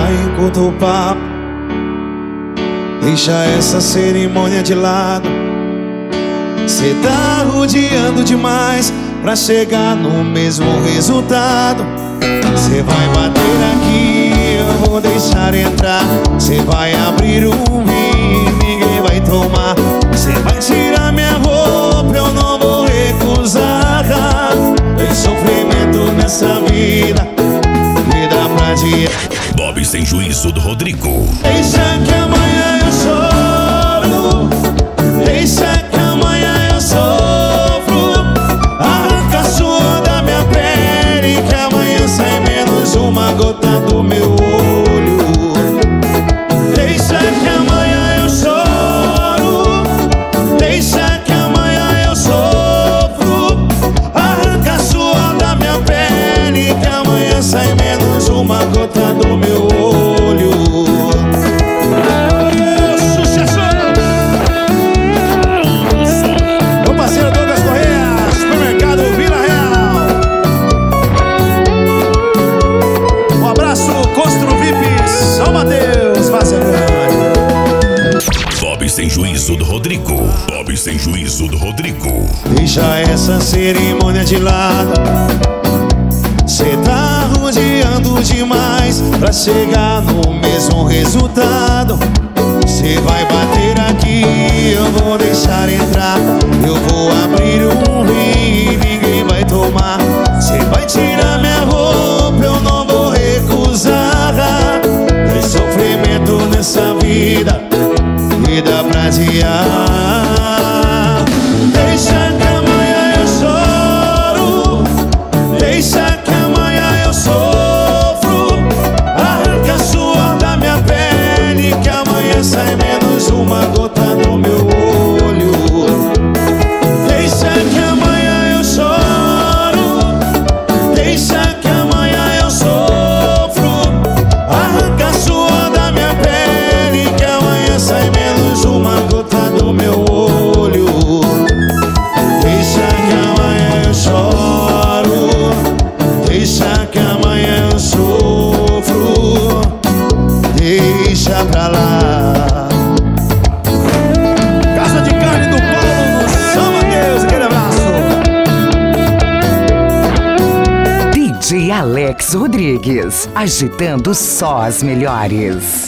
encurta o papo, deixa essa cerimônia de lado. Cê tá rodeando demais pra chegar no mesmo resultado. Cê vai bater aqui, eu vou deixar entrar. Cê vai abrir um vinho, ninguém vai tomar. Cê vai tirar minha roupa, eu não vou recusar. Tem sofrimento nessa vida que dá pra adiar. Bob Sem Juízo do Rodrigo. Deixa que amanhã eu choro, deixa que amanhã eu sofro. Arranca suor da minha pele, que amanhã sai menos uma gota do meu olho. Deixa que amanhã eu choro, deixa que amanhã eu sofro. Arranca suor da minha pele, que amanhã sai menos uma gota do meu olho. Sucesso! Meu parceiro Douglas Correia, Supermercado Vila Real. Um abraço, Constru VIP, São Mateus, Vazelândia. Bob Sem Juízo do Rodrigo. Bob Sem Juízo do Rodrigo. Deixa essa cerimônia de lado. Cê tá rodeando demais pra chegar no mesmo resultado. Cê vai bater aqui, eu vou deixar entrar. Eu vou abrir um vinho e ninguém vai tomar. Cê vai tirar minha roupa, eu não vou recusar. Tem sofrimento nessa vida que dá pra adiar. Deixa que amanhã eu choro, deixa que amanhã eu sofro. Arranca suor da minha pele, que amanhã sai menos uma gota do meu olho. Deixa que amanhã eu choro, deixa que amanhã eu sofro. Arranca suor da minha pele, que amanhã sai menos uma gota do meu olho. Deixa que amanhã eu choro, deixa que amanhã eu sofro. Deixa pra lá. Casa de Carne do Paulo, no São Mateus, aquele abraço. DJ Alex Rodrigues, agitando só as melhores.